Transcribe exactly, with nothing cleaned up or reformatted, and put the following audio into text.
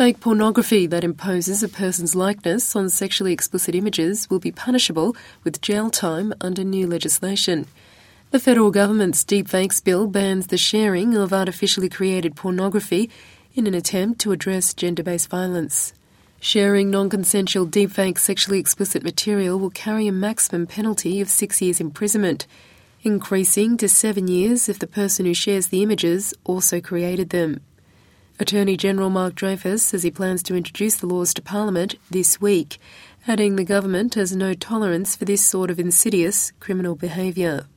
Deepfake pornography that imposes a person's likeness on sexually explicit images will be punishable with jail time under new legislation. The federal government's Deepfakes bill bans the sharing of artificially created pornography in an attempt to address gender-based violence. Sharing non-consensual deepfake sexually explicit material will carry a maximum penalty of six years imprisonment, increasing to seven years if the person who shares the images also created them. Attorney General Mark Dreyfus says he plans to introduce the laws to Parliament this week, adding the government has no tolerance for this sort of insidious criminal behaviour.